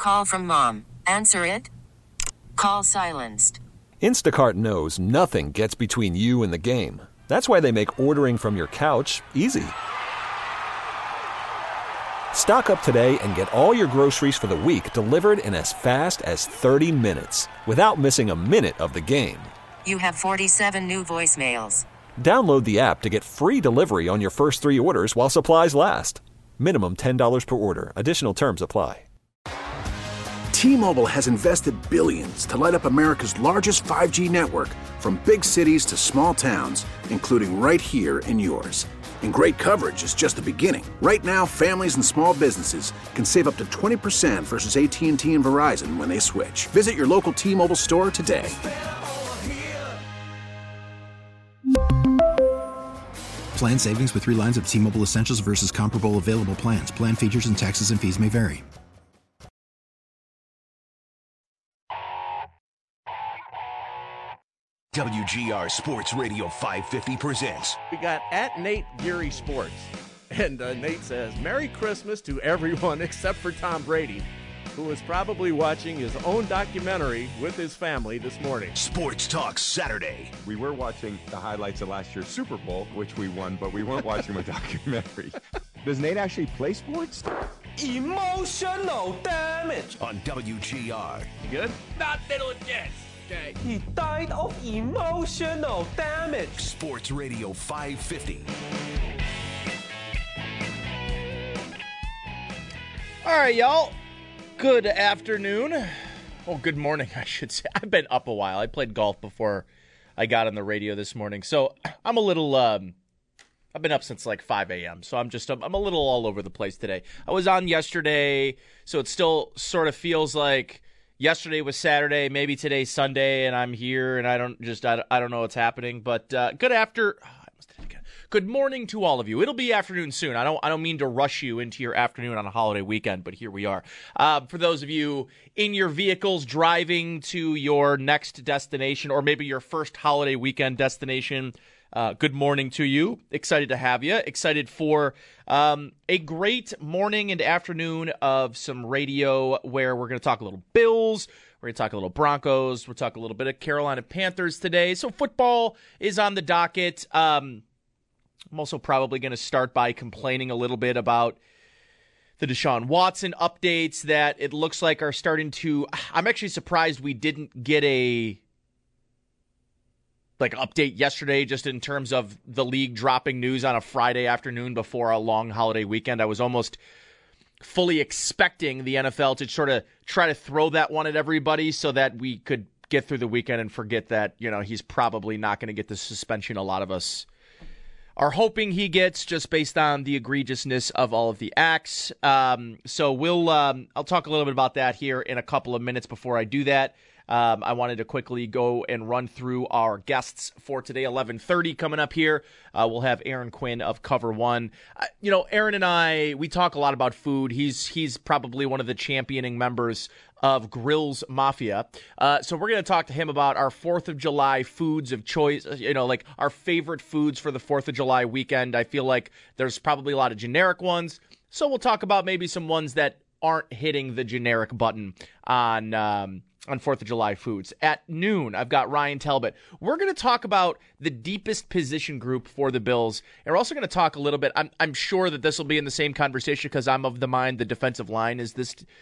Call from mom. Answer it. Call silenced. Instacart knows nothing gets between you and the game. That's why they make ordering from your couch easy. Stock up today and get all your groceries for the week delivered in as fast as 30 minutes without missing a minute of the game. You have 47 new voicemails. Download the app to get free delivery on your first 3 orders while supplies last. Minimum $10 per order. Additional terms apply. T-Mobile has invested billions to light up America's largest 5G network, from big cities to small towns, including right here in yours. And great coverage is just the beginning. Right now, families and small businesses can save up to 20% versus AT&T and Verizon when they switch. Visit your local T-Mobile store today. Plan savings with 3 lines of T-Mobile Essentials versus comparable available plans. Plan features and taxes and fees may vary. WGR Sports Radio 550 presents. We got at Nate Geary Sports. And Nate says, Merry Christmas to everyone except for Tom Brady, who is probably watching his own documentary with his family this morning. Sports Talk Saturday. We were watching the highlights of last year's Super Bowl, which we won, but we weren't watching a documentary. Does Nate actually play sports? Emotional damage. On WGR. You good? Not little Jess. Okay. He died of emotional damage. Sports Radio 550. All right, y'all. Good afternoon. Oh, good morning, I should say. I've been up a while. I played golf before I got on the radio this morning. So I'm a little, I've been up since like 5 a.m. So I'm a little all over the place today. I was on yesterday, so it still sort of feels like yesterday was Saturday, maybe today's Sunday, and I'm here, and I don't know what's happening. But good morning to all of you. It'll be afternoon soon. I don't mean to rush you into your afternoon on a holiday weekend, but here we are. For those of you in your vehicles driving to your next destination, or maybe your first holiday weekend destination, good morning to you. Excited to have you. Excited for a great morning and afternoon of some radio where we're going to talk a little Bills. We're going to talk a little Broncos. We'll talk a little bit of Carolina Panthers today. So football is on the docket. I'm also probably going to start by complaining a little bit about the Deshaun Watson updates that it looks like are starting to. I'm actually surprised we didn't get a update yesterday, just in terms of the league dropping news on a Friday afternoon before a long holiday weekend. I was almost fully expecting the NFL to sort of try to throw that one at everybody so that we could get through the weekend and forget that, he's probably not going to get the suspension a lot of us are hoping he gets, just based on the egregiousness of all of the acts. So I'll talk a little bit about that here in a couple of minutes. Before I do that, I wanted to quickly go and run through our guests for today. 11:30 coming up here. We'll have Aaron Quinn of Cover One. Aaron and I, we talk a lot about food. He's probably one of the championing members of Grills Mafia. So we're going to talk to him about our 4th of July foods of choice, like our favorite foods for the 4th of July weekend. I feel like there's probably a lot of generic ones. So we'll talk about maybe some ones that aren't hitting the generic button on 4th of July foods. At noon, I've got Ryan Talbot. We're going to talk about the deepest position group for the Bills. And we're also going to talk a little bit, I'm sure that this will be in the same conversation because I'm of the mind the defensive line is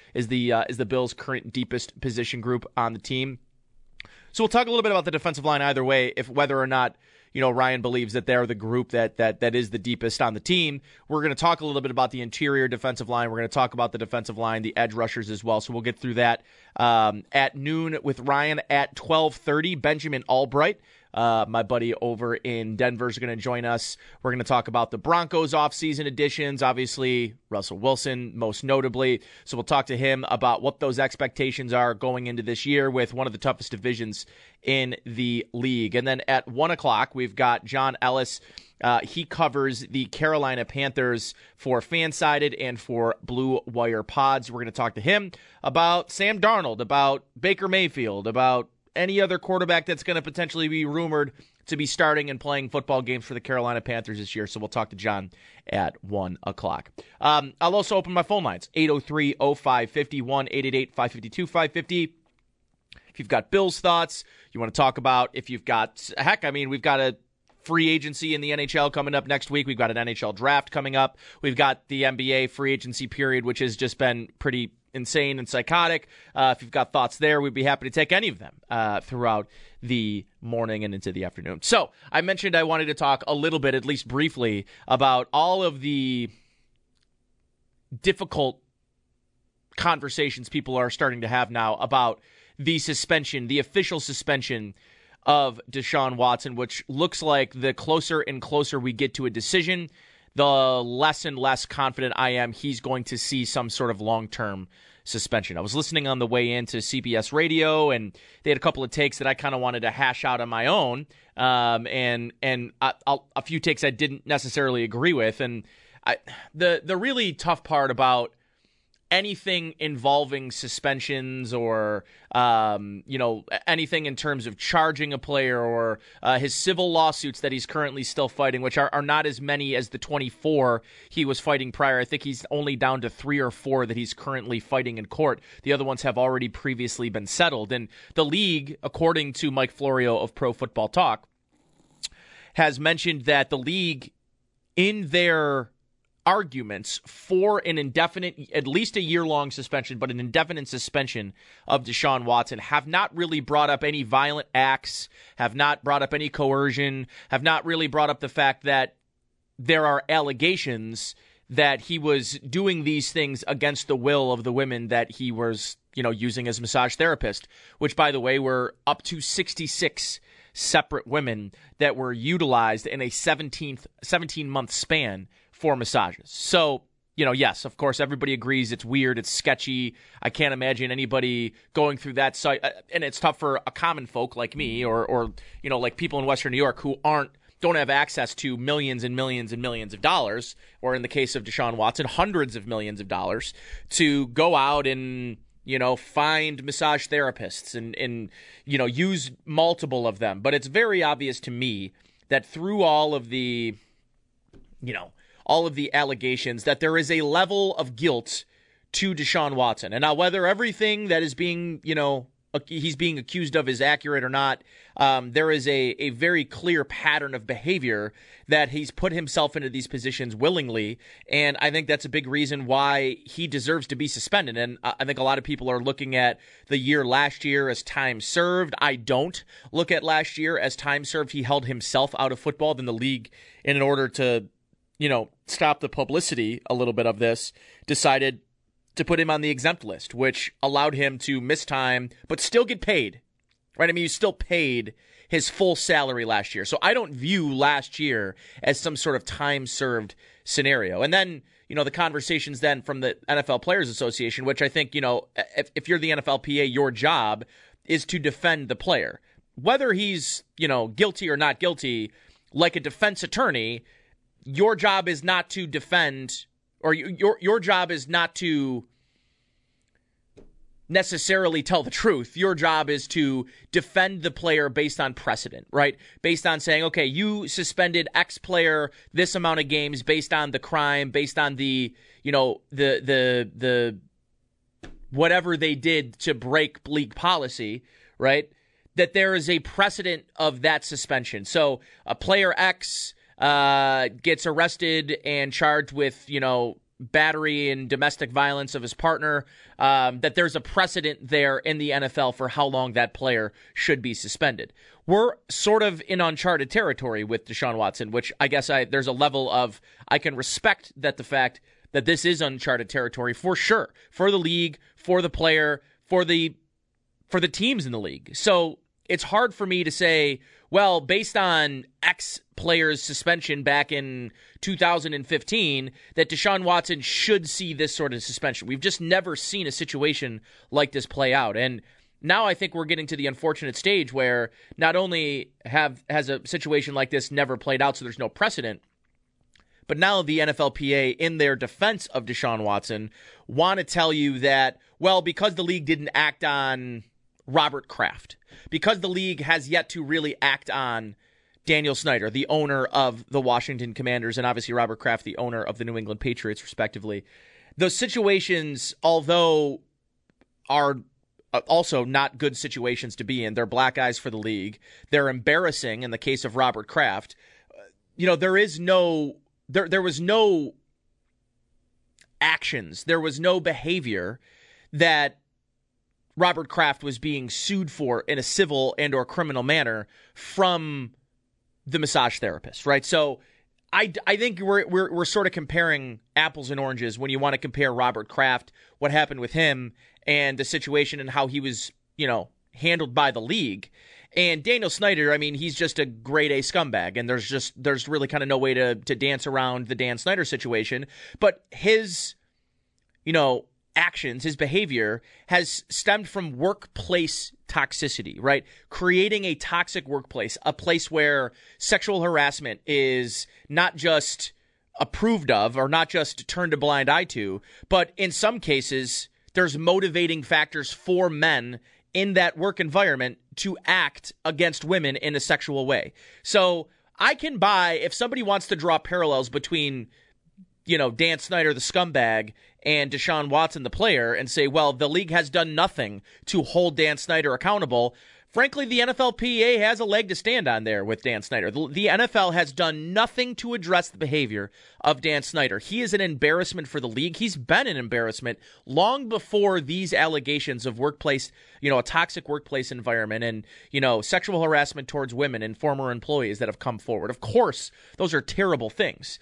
the Bills' current deepest position group on the team. So we'll talk a little bit about the defensive line either way, if whether or not Ryan believes that they're the group that is the deepest on the team. We're going to talk a little bit about the interior defensive line. We're going to talk about the defensive line, the edge rushers as well. So we'll get through that at noon with Ryan. At 12:30, Benjamin Albright, my buddy over in Denver, is going to join us. We're going to talk about the Broncos offseason additions, obviously Russell Wilson most notably. So we'll talk to him about what those expectations are going into this year with one of the toughest divisions in the league. And then at 1 o'clock, we've got John Ellis. He covers the Carolina Panthers for Fansided and for Blue Wire Pods. We're going to talk to him about Sam Darnold, about Baker Mayfield, about any other quarterback that's going to potentially be rumored to be starting and playing football games for the Carolina Panthers this year. So we'll talk to John at 1 o'clock. I'll also open my phone lines, 803-0550, 1-888-552-550. If you've got Bills thoughts, you want to talk about, if you've got, we've got a free agency in the NHL coming up next week. We've got an NHL draft coming up. We've got the NBA free agency period, which has just been pretty insane and psychotic. If you've got thoughts there, we'd be happy to take any of them throughout the morning and into the afternoon. So I mentioned I wanted to talk a little bit, at least briefly, about all of the difficult conversations people are starting to have now about the suspension, the official suspension of Deshaun Watson, which looks like the closer and closer we get to a decision, the less and less confident I am he's going to see some sort of long-term suspension. I was listening on the way into CBS Radio, and they had a couple of takes that I kind of wanted to hash out on my own, and a few takes I didn't necessarily agree with. And the really tough part about anything involving suspensions or, anything in terms of charging a player or his civil lawsuits that he's currently still fighting, which are not as many as the 24 he was fighting prior. I think he's only down to 3 or 4 that he's currently fighting in court. The other ones have already previously been settled. And the league, according to Mike Florio of Pro Football Talk, has mentioned that the league, in their arguments for an indefinite, at least a year-long suspension, but an indefinite suspension of Deshaun Watson, have not really brought up any violent acts, have not brought up any coercion, have not really brought up the fact that there are allegations that he was doing these things against the will of the women that he was, using as massage therapist, which, by the way, were up to 66 separate women that were utilized in a 17-month span for massages. So, yes, of course, everybody agrees it's weird, it's sketchy. I can't imagine anybody going through that site, and it's tough for a common folk like me or like people in Western New York who don't have access to millions and millions and millions of dollars, or in the case of Deshaun Watson, hundreds of millions of dollars, to go out and find massage therapists and use multiple of them. But it's very obvious to me that through all of the allegations, that there is a level of guilt to Deshaun Watson. And now whether everything that is being, he's being accused of is accurate or not, there is a very clear pattern of behavior that he's put himself into these positions willingly. And I think that's a big reason why he deserves to be suspended. And I think a lot of people are looking at the year last year as time served. I don't look at last year as time served. He held himself out of football. Then the league, in order to stop the publicity a little bit of this, decided to put him on the exempt list, which allowed him to miss time, but still get paid, right? I mean, you still paid his full salary last year. So I don't view last year as some sort of time-served scenario. And then, the conversations then from the NFL Players Association, which I think, if you're the NFLPA, your job is to defend the player. Whether he's, guilty or not guilty, like a defense attorney, your job is not to defend, or your job is not to necessarily tell the truth. Your job is to defend the player based on precedent, right? Based on saying, okay, you suspended X player this amount of games based on the crime, based on the whatever they did to break league policy, right? That there is a precedent of that suspension. So a player X gets arrested and charged with, battery and domestic violence of his partner, that there's a precedent there in the NFL for how long that player should be suspended. We're sort of in uncharted territory with Deshaun Watson, which I guess there's a level of, I can respect that the fact that this is uncharted territory for sure, for the league, for the player, for the teams in the league. So it's hard for me to say, well, based on X player's suspension back in 2015, that Deshaun Watson should see this sort of suspension. We've just never seen a situation like this play out. And now I think we're getting to the unfortunate stage where not only has a situation like this never played out, so there's no precedent, but now the NFLPA, in their defense of Deshaun Watson, want to tell you that, well, because the league didn't act on Robert Kraft, because the league has yet to really act on Daniel Snyder, the owner of the Washington Commanders, and obviously Robert Kraft, the owner of the New England Patriots, respectively. Those situations, although are also not good situations to be in, they're black eyes for the league. They're embarrassing in the case of Robert Kraft. There was no actions, there was no behavior that Robert Kraft was being sued for in a civil and or criminal manner from the massage therapist, right? So I think we're sort of comparing apples and oranges when you want to compare Robert Kraft, what happened with him, and the situation and how he was, handled by the league. And Daniel Snyder, I mean, he's just a grade A scumbag, and there's really kind of no way to dance around the Dan Snyder situation. But his, actions, his behavior has stemmed from workplace toxicity, right? Creating a toxic workplace, a place where sexual harassment is not just approved of or not just turned a blind eye to, but in some cases, there's motivating factors for men in that work environment to act against women in a sexual way. So I can buy, if somebody wants to draw parallels between, Dan Snyder, the scumbag, and Deshaun Watson, the player, and say, well, the league has done nothing to hold Dan Snyder accountable. Frankly, the NFLPA has a leg to stand on there with Dan Snyder. The NFL has done nothing to address the behavior of Dan Snyder. He is an embarrassment for the league. He's been an embarrassment long before these allegations of workplace, a toxic workplace environment and, sexual harassment towards women and former employees that have come forward. Of course, those are terrible things.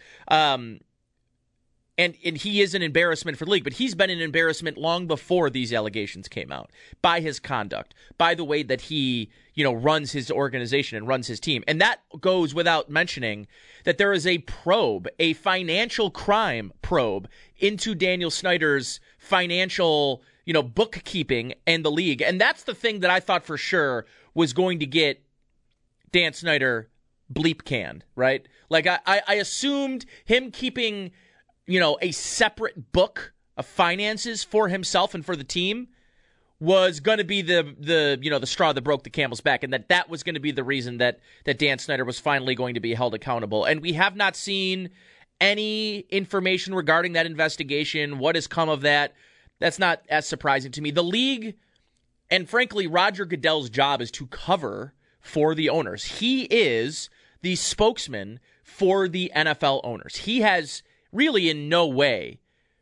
And he is an embarrassment for the league, but he's been an embarrassment long before these allegations came out by his conduct, by the way that he, runs his organization and runs his team. And that goes without mentioning that there is a probe, a financial crime probe into Daniel Snyder's financial, bookkeeping and the league. And that's the thing that I thought for sure was going to get Dan Snyder bleep canned, right? Like I assumed him keeping a separate book of finances for himself and for the team was going to be the straw that broke the camel's back, and that was going to be the reason that Dan Snyder was finally going to be held accountable. And we have not seen any information regarding that investigation, what has come of that. That's not as surprising to me. The league, and frankly, Roger Goodell's job is to cover for the owners. He is the spokesman for the NFL owners. He has really in no way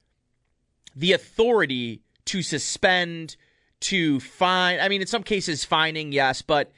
the authority to suspend, to fine. I mean, in some cases, fining, yes, but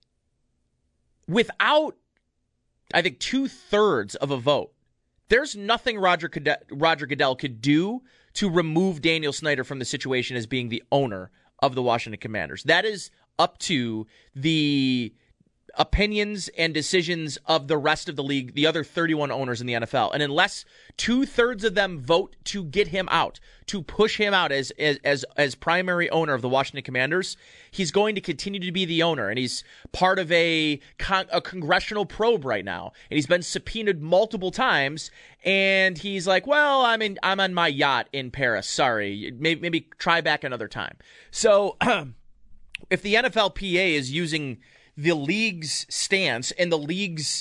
without, I think, 2/3 of a vote, there's nothing Roger Goodell could do to remove Daniel Snyder from the situation as being the owner of the Washington Commanders. That is up to the opinions and decisions of the rest of the league, the other 31 owners in the NFL. And unless 2/3 of them vote to get him out, to push him out as primary owner of the Washington Commanders, he's going to continue to be the owner. And he's part of a congressional probe right now. And he's been subpoenaed multiple times. And he's like, well, I'm on my yacht in Paris. Sorry, maybe try back another time. So if the NFLPA is using the league's stance and the league's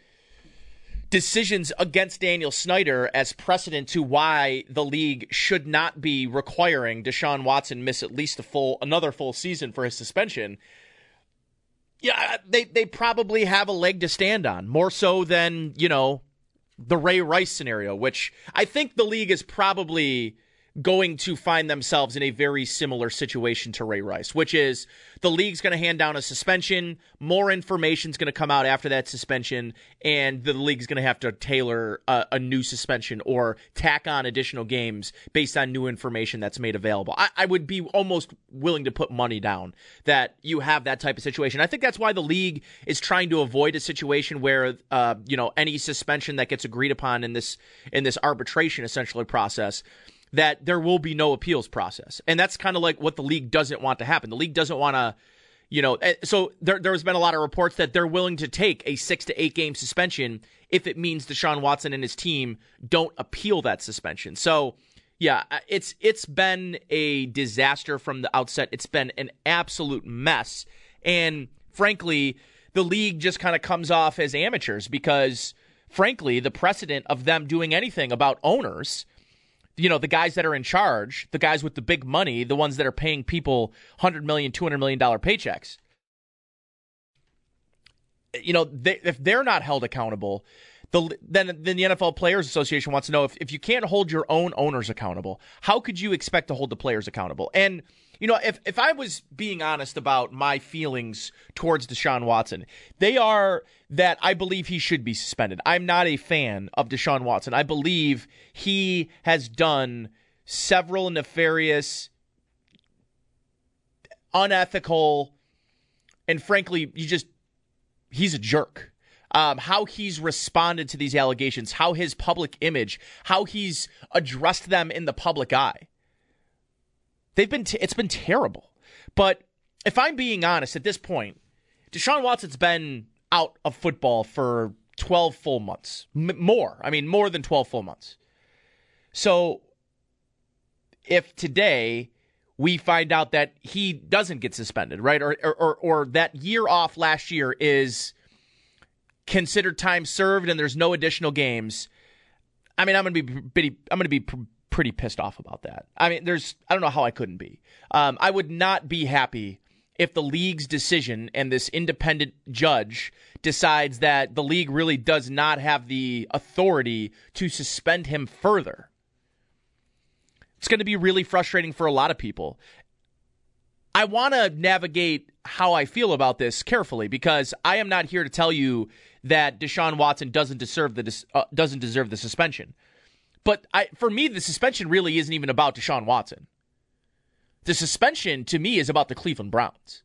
decisions against Daniel Snyder as precedent to why the league should not be requiring Deshaun Watson miss at least another full season for his suspension, yeah, they probably have a leg to stand on, more so than, the Ray Rice scenario, which I think the league is probably going to find themselves in a very similar situation to Ray Rice, which is the league's going to hand down a suspension, more information's going to come out after that suspension, and the league's going to have to tailor a new suspension or tack on additional games based on new information that's made available. I would be almost willing to put money down that you have that type of situation. I think that's why the league is trying to avoid a situation where any suspension that gets agreed upon in this arbitration essentially process, that there will be no appeals process. And that's kind of like what the league doesn't want to happen. The league doesn't want to, so there's been a lot of reports that they're willing to take a 6 to 8 game suspension if it means Deshaun Watson and his team don't appeal that suspension. So, yeah, it's been a disaster from the outset. It's been an absolute mess. And frankly, the league just kind of comes off as amateurs because, frankly, the precedent of them doing anything about owners, the guys that are in charge, the guys with the big money, the ones that are paying people $100 million, $200 million paychecks, if they're not held accountable, then the NFL Players Association wants to know if you can't hold your own owners accountable, how could you expect to hold the players accountable? And, if I was being honest about my feelings towards Deshaun Watson, they are that I believe he should be suspended. I'm not a fan of Deshaun Watson. I believe he has done several nefarious, unethical, and frankly, he's a jerk. How he's responded to these allegations, how his public image, how he's addressed them in the public eye. It's been terrible. But if I'm being honest, at this point, Deshaun Watson's been out of football for 12 full months. More than 12 full months. So if today we find out that he doesn't get suspended, right, or that year off last year is considered time served and there's no additional games, I'm going to be pretty pissed off about that. I don't know how I couldn't be. I would not be happy if the league's decision and this independent judge decides that the league really does not have the authority to suspend him further. It's going to be really frustrating for a lot of people. I want to navigate how I feel about this carefully because I am not here to tell you that Deshaun Watson doesn't deserve the suspension. But for me, the suspension really isn't even about Deshaun Watson. The suspension, to me, is about the Cleveland Browns.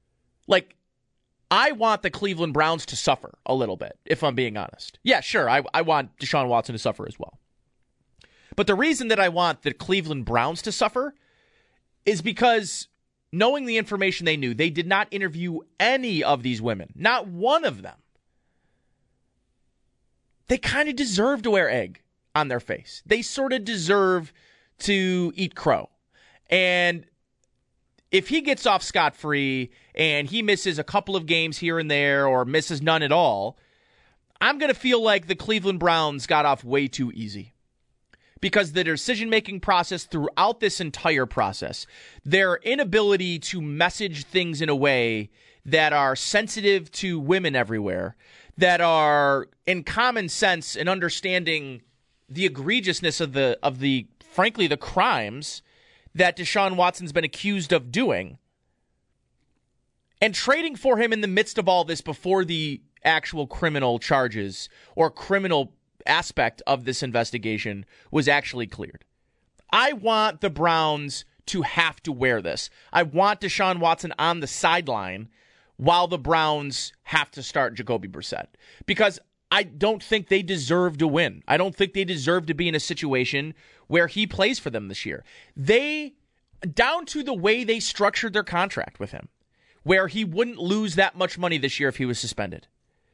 I want the Cleveland Browns to suffer a little bit, if I'm being honest. Yeah, sure, I want Deshaun Watson to suffer as well. But the reason that I want the Cleveland Browns to suffer is because, knowing the information they knew, they did not interview any of these women. Not one of them. They kind of deserve to wear egg on their face. They sort of deserve to eat crow. And if he gets off scot-free and he misses a couple of games here and there or misses none at all, I'm going to feel like the Cleveland Browns got off way too easy. Because the decision-making process throughout this entire process, their inability to message things in a way that are sensitive to women everywhere, that are in common sense and understanding the egregiousness of the frankly, the crimes that Deshaun Watson's been accused of doing, and trading for him in the midst of all this before the actual criminal charges or criminal aspect of this investigation was actually cleared. I want the Browns to have to wear this. I want Deshaun Watson on the sideline while the Browns have to start Jacoby Brissett, because I don't think they deserve to win. I don't think they deserve to be in a situation where he plays for them this year. They, down to the way they structured their contract with him, where he wouldn't lose that much money this year if he was suspended.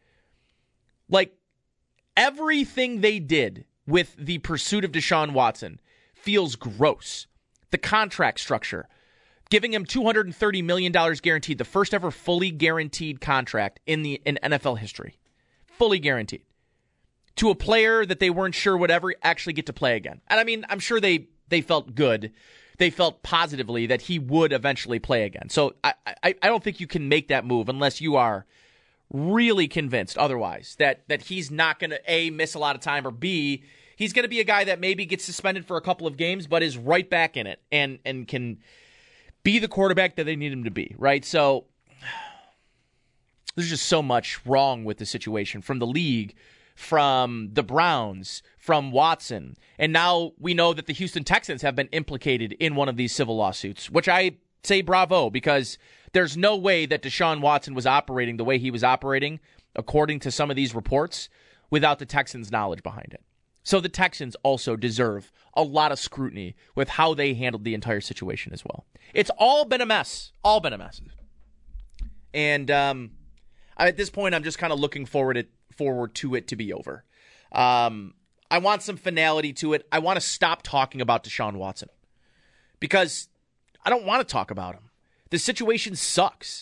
Everything they did with the pursuit of Deshaun Watson feels gross. The contract structure, giving him $230 million guaranteed, the first ever fully guaranteed contract in NFL history. Fully guaranteed. To a player that they weren't sure would ever actually get to play again. And I'm sure they felt good. They felt positively that he would eventually play again. So I don't think you can make that move unless you are really convinced otherwise that he's not going to, A, miss a lot of time, or B, he's going to be a guy that maybe gets suspended for a couple of games but is right back in it and can be the quarterback that they need him to be, right? So there's just so much wrong with the situation from the league, from the Browns, from Watson. And now we know that the Houston Texans have been implicated in one of these civil lawsuits, which I say bravo, because there's no way that Deshaun Watson was operating the way he was operating, according to some of these reports, without the Texans' knowledge behind it. So the Texans also deserve a lot of scrutiny with how they handled the entire situation as well. It's all been a mess. All been a mess. And at this point, I'm just kind of looking forward to it to be over. I want some finality to it. I want to stop talking about Deshaun Watson because I don't want to talk about him. The situation sucks.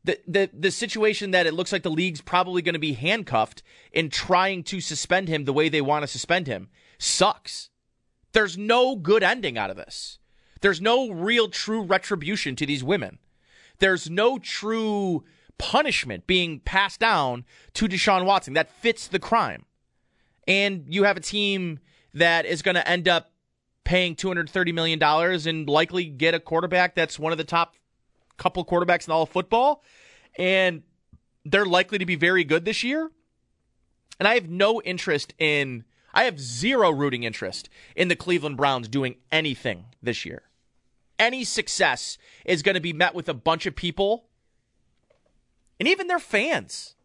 The situation that it looks like the league's probably going to be handcuffed in trying to suspend him the way they want to suspend him sucks. There's no good ending out of this. There's no real true retribution to these women. There's no true punishment being passed down to Deshaun Watson that fits the crime. And you have a team that is going to end up paying $230 million and likely get a quarterback that's one of the top couple quarterbacks in all of football. And they're likely to be very good this year. And I have zero rooting interest in the Cleveland Browns doing anything this year. Any success is going to be met with a bunch of people and even their fans.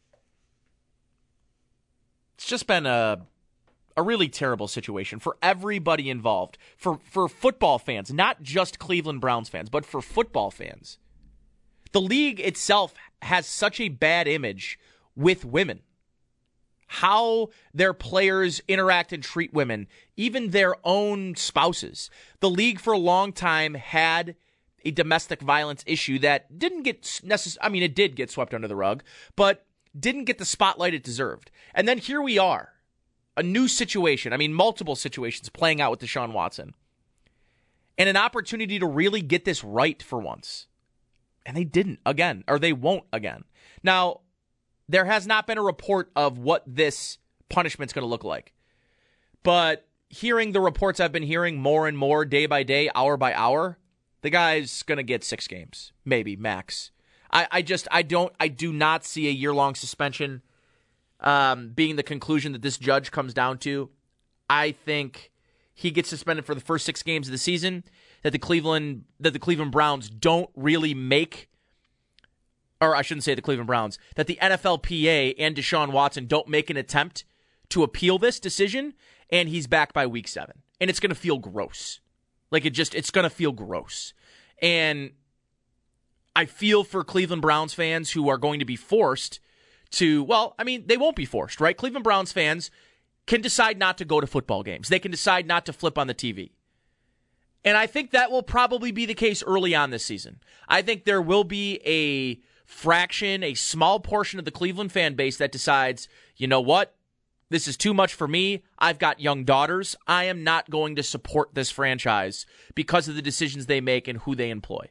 It's just been a really terrible situation for everybody involved. For football fans, not just Cleveland Browns fans, but for football fans. The league itself has such a bad image with women. How their players interact and treat women, even their own spouses. The league for a long time had a domestic violence issue that didn't get it did get swept under the rug, but didn't get the spotlight it deserved. And then here we are, a new situation, multiple situations playing out with Deshaun Watson, and an opportunity to really get this right for once. And they didn't again, or they won't again. Now, there has not been a report of what this punishment's going to look like. But hearing the reports I've been hearing more and more day by day, hour by hour, the guy's going to get 6 games, maybe max. I do not see a year-long suspension being the conclusion that this judge comes down to. I think he gets suspended for the first 6 games of the season, that the Cleveland Browns don't really make, or I shouldn't say the Cleveland Browns, that the NFLPA and Deshaun Watson don't make an attempt to appeal this decision, and he's back by week 7. And it's going to feel gross. It's going to feel gross. And I feel for Cleveland Browns fans who are going to be forced to, they won't be forced, right? Cleveland Browns fans can decide not to go to football games. They can decide not to flip on the TV. And I think that will probably be the case early on this season. I think there will be a small portion of the Cleveland fan base that decides, you know what? This is too much for me. I've got young daughters. I am not going to support this franchise because of the decisions they make and who they employ.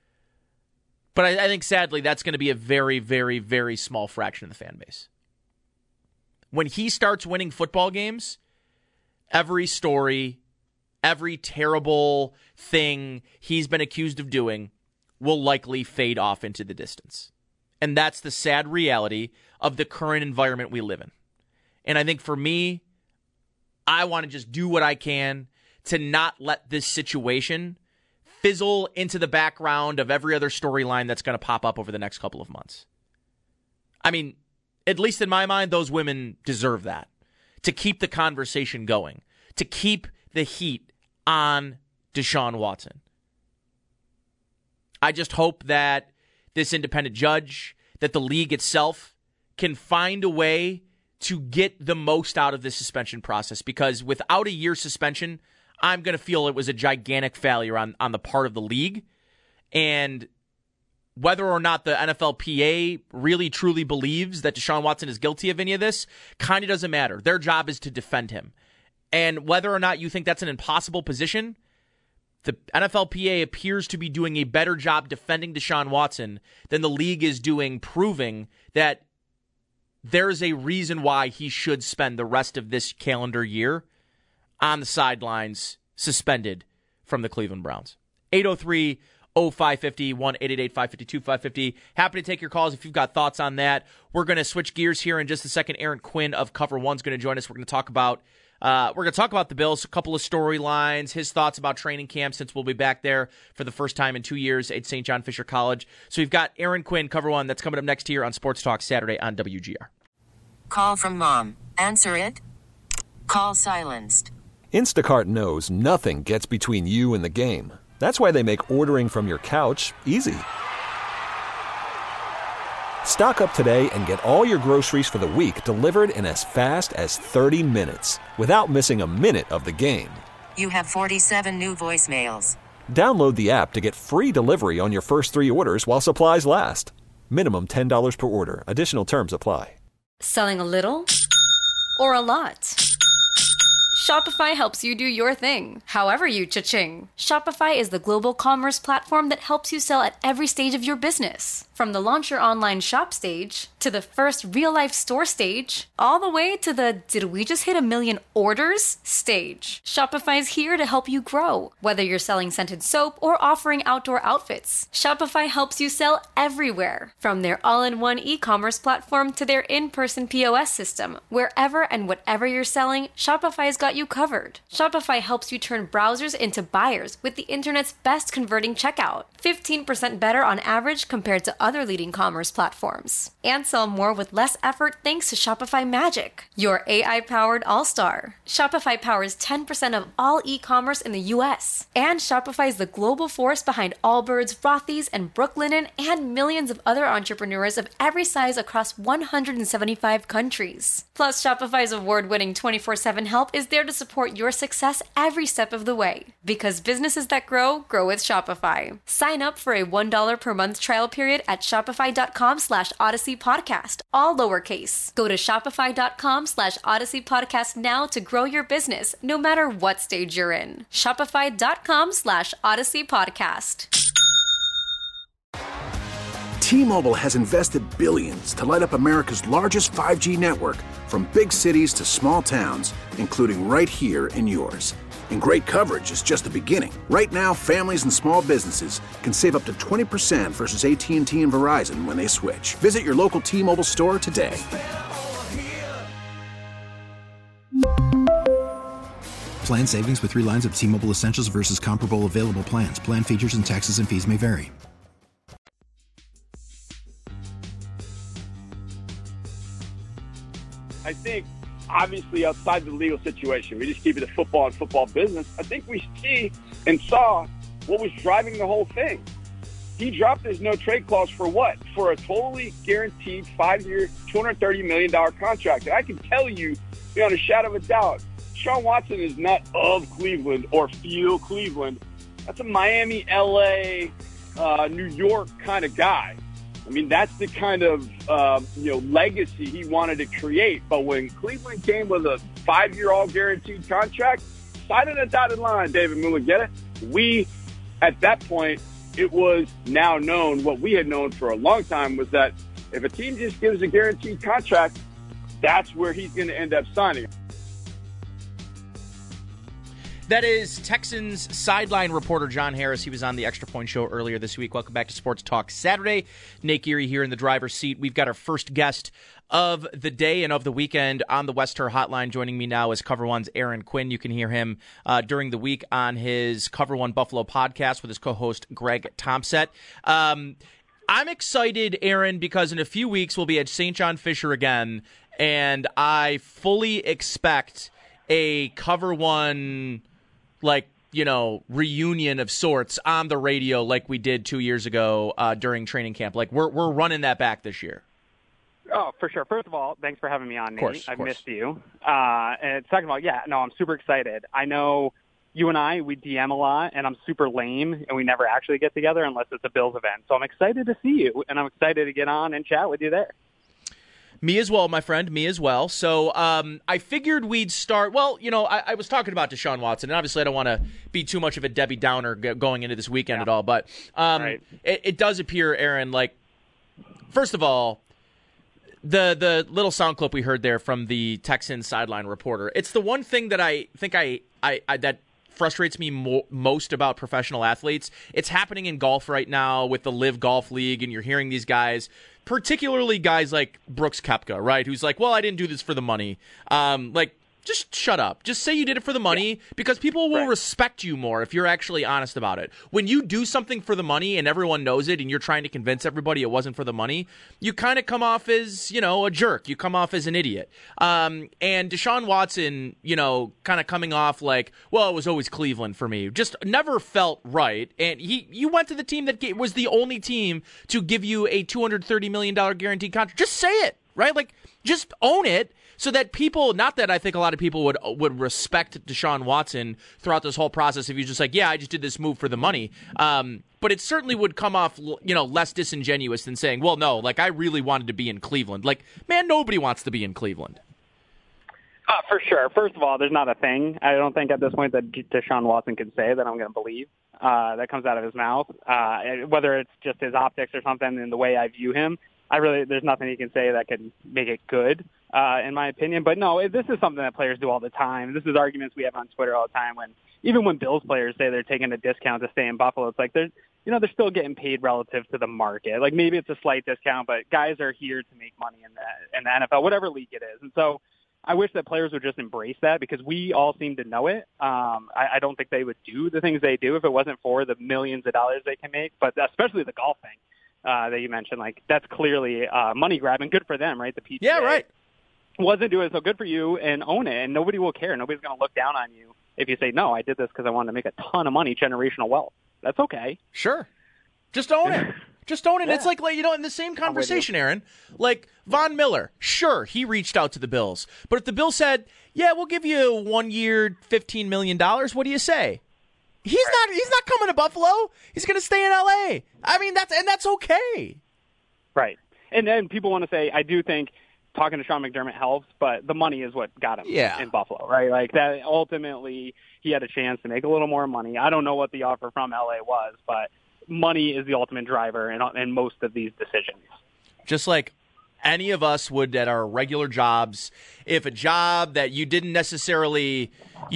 But I think, sadly, that's going to be a very, very, very small fraction of the fan base. When he starts winning football games, every story, every terrible thing he's been accused of doing will likely fade off into the distance. And that's the sad reality of the current environment we live in. And I think for me, I want to just do what I can to not let this situation fizzle into the background of every other storyline that's going to pop up over the next couple of months. At least in my mind, those women deserve that. To keep the conversation going. To keep the heat on Deshaun Watson. I just hope that this independent judge, that the league itself can find a way to get the most out of this suspension process, because without a year suspension, I'm going to feel it was a gigantic failure on the part of the league. And whether or not the NFLPA really truly believes that Deshaun Watson is guilty of any of this kind of doesn't matter. Their job is to defend him. And whether or not you think that's an impossible position, the NFLPA appears to be doing a better job defending Deshaun Watson than the league is doing proving that there's a reason why he should spend the rest of this calendar year on the sidelines, suspended from the Cleveland Browns. 803-0550, 1-888-552-550. Happy to take your calls if you've got thoughts on that. We're going to switch gears here in just a second. Aaron Quinn of Cover One's going to join us. We're going to talk about the Bills, a couple of storylines, his thoughts about training camp since we'll be back there for the first time in 2 years at St. John Fisher College. So we've got Aaron Quinn, Cover One, that's coming up next here on Sports Talk Saturday on WGR. Call from mom. Answer it. Call silenced. Instacart knows nothing gets between you and the game. That's why they make ordering from your couch easy. Stock up today and get all your groceries for the week delivered in as fast as 30 minutes without missing a minute of the game. You have 47 new voicemails. Download the app to get free delivery on your first 3 orders while supplies last. Minimum $10 per order. Additional terms apply. Selling a little or a lot? Shopify helps you do your thing, however you cha-ching. Shopify is the global commerce platform that helps you sell at every stage of your business. From the launch your online shop stage, to the first real-life store stage, all the way to the did we just hit 1 million orders stage. Shopify's here to help you grow. Whether you're selling scented soap or offering outdoor outfits, Shopify helps you sell everywhere. From their all-in-one e-commerce platform to their in-person POS system, wherever and whatever you're selling, Shopify's got you covered. Shopify helps you turn browsers into buyers with the internet's best converting checkout. 15% better on average compared to other leading commerce platforms. And sell more with less effort thanks to Shopify Magic, your AI-powered all-star. Shopify powers 10% of all e-commerce in the US. And Shopify is the global force behind Allbirds, Rothy's, and Brooklinen, and millions of other entrepreneurs of every size across 175 countries. Plus, Shopify's award-winning 24/7 help is there to support your success every step of the way. Because businesses that grow, grow with Shopify. Sign up for a $1 per month trial period at shopify.com/Odyssey Podcast, all lowercase. Go to shopify.com/Odyssey Podcast now to grow your business, no matter what stage you're in. Shopify.com/Odyssey Podcast. T-Mobile has invested billions to light up America's largest 5G network, from big cities to small towns, including right here in yours. And great coverage is just the beginning. Right now, families and small businesses can save up to 20% versus AT&T and Verizon when they switch. Visit your local T-Mobile store today. Plan savings with 3 lines of T-Mobile Essentials versus comparable available plans. Plan features and taxes and fees may vary. I think, obviously, outside the legal situation, we just keep it a football and football business. I think we see and saw what was driving the whole thing. He dropped his no-trade clause for what? For a totally guaranteed 5-year, $230 million contract. And I can tell you, beyond a shadow of a doubt, Deshaun Watson is not of Cleveland or feel Cleveland. That's a Miami, L.A., New York kind of guy. I mean, that's the kind of, legacy he wanted to create. But when Cleveland came with a 5-year all-guaranteed contract, sign on a dotted line, David Mullen, get it? We, at that point, it was now known, what we had known for a long time, was that if a team just gives a guaranteed contract, that's where he's going to end up signing. That is Texans sideline reporter John Harris. He was on the Extra Point Show earlier this week. Welcome back to Sports Talk Saturday. Nate Geary here in the driver's seat. We've got our first guest of the day and of the weekend on the Wester Hotline. Joining me now is Cover One's Aaron Quinn. You can hear him during the week on his Cover One Buffalo podcast with his co-host Greg Thompson. I'm excited, Aaron, because in a few weeks we'll be at St. John Fisher again, and I fully expect a Cover One reunion of sorts on the radio like we did 2 years ago during training camp. Like we're running that back this year. Oh, for sure. First of all, thanks for having me on, Nate. I've missed you. And second of all, I'm super excited. I know you and we DM a lot, and I'm super lame, and we never actually get together unless it's a Bills event. So I'm excited to see you, and I'm excited to get on and chat with you there. Me as well, my friend. Me as well. So I figured we'd start. Well, I was talking about Deshaun Watson, and obviously I don't want to be too much of a Debbie Downer going into this weekend at all. But right. It does appear, Aaron, like, first of all, the little sound clip we heard there from the Texans sideline reporter, it's the one thing that I think that frustrates me most about professional athletes. It's happening in golf right now with the Live Golf League, and you're hearing these guys, particularly guys like Brooks Koepka, right, who's like, well, I didn't do this for the money. Just shut up. Just say you did it for the money, because people will respect you more if you're actually honest about it. When you do something for the money and everyone knows it and you're trying to convince everybody it wasn't for the money, you kind of come off as, a jerk. You come off as an idiot. And Deshaun Watson, kind of coming off like, well, it was always Cleveland for me, just never felt right. And you went to the team that was the only team to give you a $230 million guaranteed contract. Just say it, right? Like, just own it. So that people, not that I think a lot of people would respect Deshaun Watson throughout this whole process if you're just like, yeah, I just did this move for the money. But but it certainly would come off, less disingenuous than saying, well, no, like I really wanted to be in Cleveland. Like, man, nobody wants to be in Cleveland. For sure. First of all, there's not a thing, I don't think at this point, that Deshaun Watson could say that I'm going to believe that comes out of his mouth. Whether it's just his optics or something in the way I view him, there's nothing he can say that could make it good, in my opinion. But no, this is something that players do all the time. This is arguments we have on Twitter all the time even when Bills players say they're taking a discount to stay in Buffalo. It's like they're still getting paid relative to the market. Like maybe it's a slight discount, but guys are here to make money in the NFL, whatever league it is. And so I wish that players would just embrace that because we all seem to know it. I don't think they would do the things they do if it wasn't for the millions of dollars they can make, but especially the golf thing that you mentioned. Like, that's clearly money grabbing. Good for them, right? The PGA yeah, right. wasn't doing it, so good for you, and own it, and nobody will care. Nobody's going to look down on you if you say, no, I did this because I wanted to make a ton of money, generational wealth. That's okay. Sure. Just own it. Just own it. Yeah. It's like, in the same conversation, Aaron, like Von Miller, sure, he reached out to the Bills. But if the Bills said, yeah, we'll give you 1 year, $15 million, what do you say? He's not coming to Buffalo. He's going to stay in L.A. I mean, that's okay. Right. And then people want to say, I do think talking to Sean McDermott helps, but the money is what got him in Buffalo, right? Like that ultimately he had a chance to make a little more money. I don't know what the offer from LA was, but money is the ultimate driver in most of these decisions. Just like any of us would at our regular jobs, if a job that you didn't necessarily,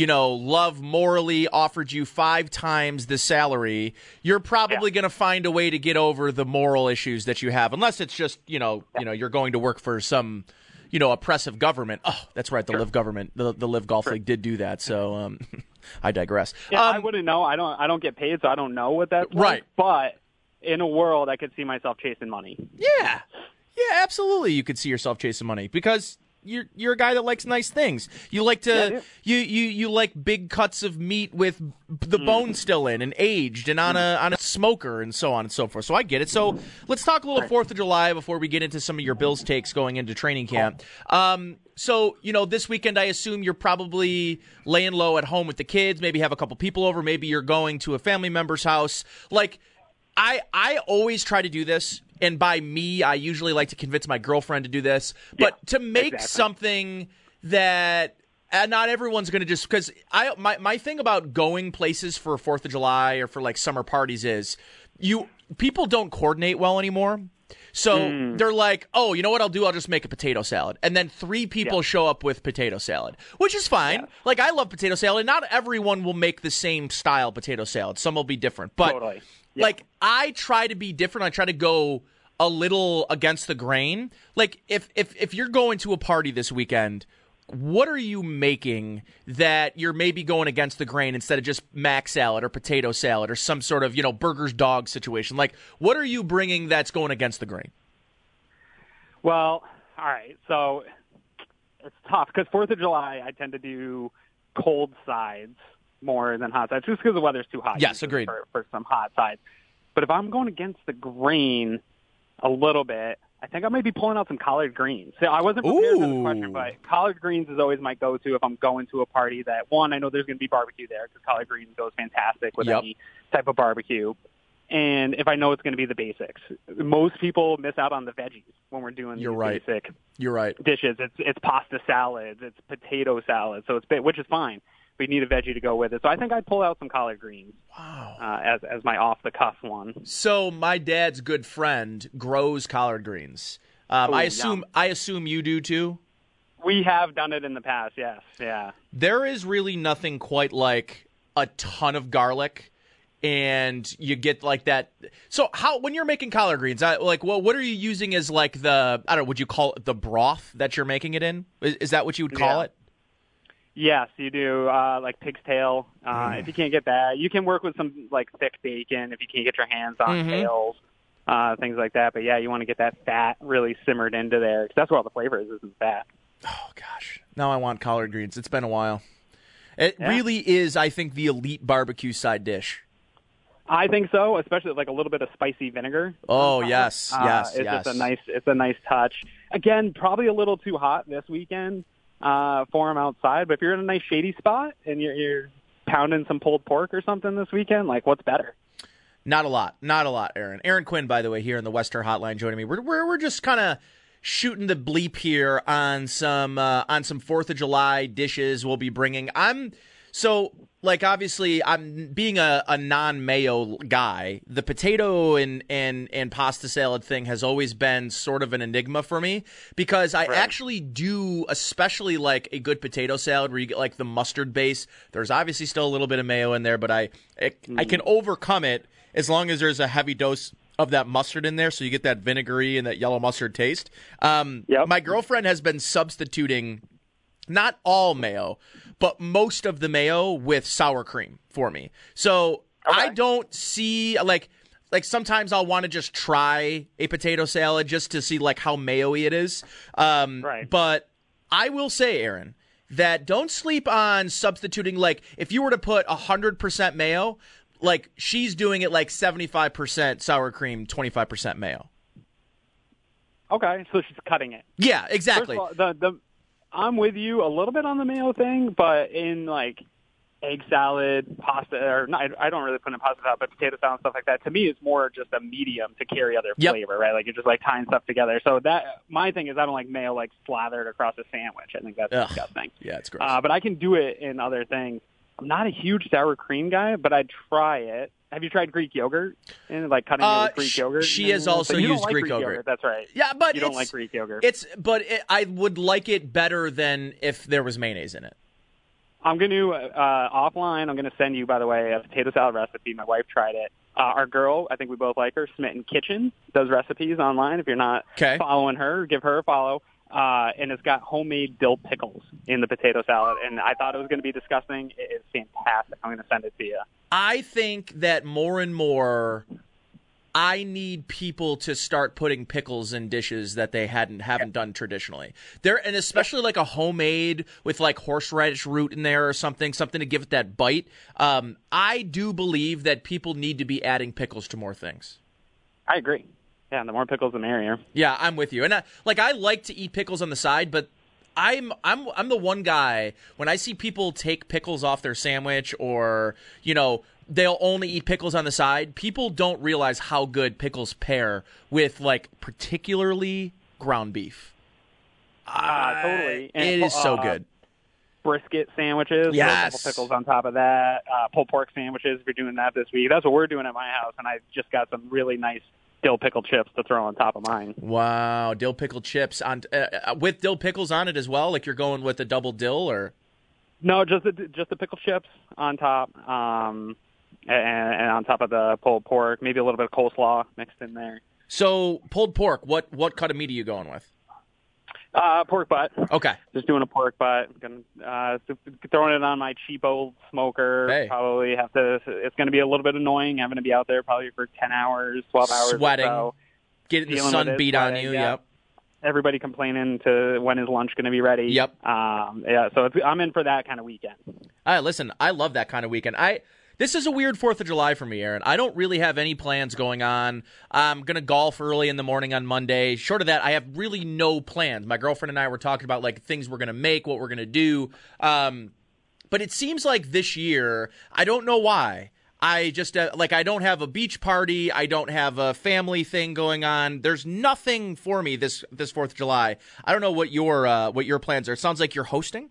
love morally offered you 5 times the salary, you're probably going to find a way to get over the moral issues that you have, unless it's just, you're going to work for some, oppressive government. Oh, that's right. The Live government, the Live Golf League did do that. So I digress. Yeah, I wouldn't know. I don't get paid, so I don't know what that's right. Like, but in a world, I could see myself chasing money. Yeah. Yeah, absolutely. You could see yourself chasing money because you're a guy that likes nice things. You like to you like big cuts of meat with the bone still in and aged and on a smoker and so on and so forth. So I get it. So let's talk a little 4th of July before we get into some of your Bills takes going into training camp. So, this weekend I assume you're probably laying low at home with the kids, maybe have a couple people over, maybe you're going to a family member's house. Like I always try to do this. And by me, I usually like to convince my girlfriend to do this. But to make something that not everyone's going to just – because my thing about going places for 4th of July or for like summer parties is people don't coordinate well anymore. So they're like, oh, you know what I'll do? I'll just make a potato salad. And then 3 people show up with potato salad, which is fine. Yeah. Like, I love potato salad. Not everyone will make the same style potato salad. Some will be different. But totally. Like, I try to be different. I try to go a little against the grain. Like, if you're going to a party this weekend, what are you making that you're maybe going against the grain instead of just mac salad or potato salad or some sort of, burgers dog situation? Like, what are you bringing that's going against the grain? Well, all right. So it's tough because 4th of July, I tend to do cold sides more than hot sides, just because the weather's too hot. Yes, agreed. For some hot sides. But if I'm going against the grain a little bit, I think I might be pulling out some collard greens. So I wasn't prepared for this question, but collard greens is always my go-to if I'm going to a party that, one, I know there's going to be barbecue there because collard greens goes fantastic with any type of barbecue. And if I know it's going to be the basics. Most people miss out on the veggies when we're doing these basic dishes. It's pasta salads, it's potato salads, so which is fine. We need a veggie to go with it. So I think I'd pull out some collard greens as my off-the-cuff one. So my dad's good friend grows collard greens. I assume you do too? We have done it in the past, yes. Yeah. There is really nothing quite like a ton of garlic, and you get like that. So when you're making collard greens, what are you using as like would you call it the broth that you're making it in? Is that what you would call it? Yes, you do, like pig's tail. If you can't get that, you can work with some like thick bacon if you can't get your hands on tails, things like that. But yeah, you want to get that fat really simmered into there because that's where all the flavor is the fat. Oh, gosh. Now I want collard greens. It's been a while. It really is, I think, the elite barbecue side dish. I think so, especially like a little bit of spicy vinegar. Oh, yes. It's a nice touch. Again, probably a little too hot this weekend. For them outside, but if you're in a nice shady spot and you're pounding some pulled pork or something this weekend, like what's better? Not a lot, Aaron. Aaron Quinn, by the way, here in the Western Hotline joining me. We're just kind of shooting the bleep here on some 4th of July dishes we'll be bringing. Obviously, I'm being a non-mayo guy. The potato and pasta salad thing has always been sort of an enigma for me because I actually do especially like a good potato salad where you get like the mustard base. There's obviously still a little bit of mayo in there, but I can overcome it as long as there's a heavy dose of that mustard in there so you get that vinegary and that yellow mustard taste. My girlfriend has been substituting not all mayo, but most of the mayo with sour cream for me. So I don't see like sometimes I'll want to just try a potato salad just to see like how mayo-y it is. But I will say, Aaron, that don't sleep on substituting. Like if you were to put 100% mayo, like she's doing it like 75% sour cream, 25% mayo. Okay, so she's cutting it. Yeah, exactly. First of all, I'm with you a little bit on the mayo thing, but in like egg salad, pasta, or not, I don't really put in pasta salad, but potato salad and stuff like that. To me, it's more just a medium to carry other flavor, right? Like you're just like tying stuff together. So my thing is I don't like mayo like slathered across a sandwich. I think that's disgusting. Yeah, it's gross. But I can do it in other things. I'm not a huge sour cream guy, but I'd try it. Have you tried Greek yogurt and like cutting it with Greek yogurt? She has also used like Greek yogurt. That's right. Yeah, but you don't like Greek yogurt. I would like it better than if there was mayonnaise in it. I'm going to offline. I'm going to send you, by the way, a potato salad recipe. My wife tried it. Our girl, I think we both like her, Smitten Kitchen, does recipes online. If you're not following her, give her a follow. And it's got homemade dill pickles in the potato salad. And I thought it was going to be disgusting. It is fantastic. I'm going to send it to you. I think that more and more I need people to start putting pickles in dishes that they haven't done traditionally. And especially like a homemade with like horseradish root in there or something to give it that bite. I do believe that people need to be adding pickles to more things. I agree. Yeah, and the more pickles, the merrier. Yeah, I'm with you. And I like to eat pickles on the side, but I'm the one guy when I see people take pickles off their sandwich or, they'll only eat pickles on the side. People don't realize how good pickles pair with like particularly ground beef. Totally. And it is so good. Brisket sandwiches. Yes. A couple pickles on top of that. Pulled pork sandwiches. We're doing that this week. That's what we're doing at my house, and I just got some really nice dill pickle chips to throw on top of mine. Wow, dill pickle chips on with dill pickles on it as well. Like you're going with a double dill, or no, just the pickle chips on top, and on top of the pulled pork, maybe a little bit of coleslaw mixed in there. So pulled pork, what cut of meat are you going with? Pork butt. Okay. Just doing a pork butt. Throwing it on my cheap old smoker. Hey. Probably it's going to be a little bit annoying having to be out there probably for 10 hours, 12 hours. Sweating. Or so. Getting the sun beat on you. Yeah. Yep. Everybody complaining to when is lunch going to be ready. Yep. So I'm in for that kind of weekend. Listen, I love that kind of weekend. This is a weird 4th of July for me, Aaron. I don't really have any plans going on. I'm going to golf early in the morning on Monday. Short of that, I have really no plans. My girlfriend and I were talking about like things we're going to make, what we're going to do. But it seems like this year, I don't know why. I just I don't have a beach party. I don't have a family thing going on. There's nothing for me this 4th of July. I don't know what your plans are. It sounds like you're hosting.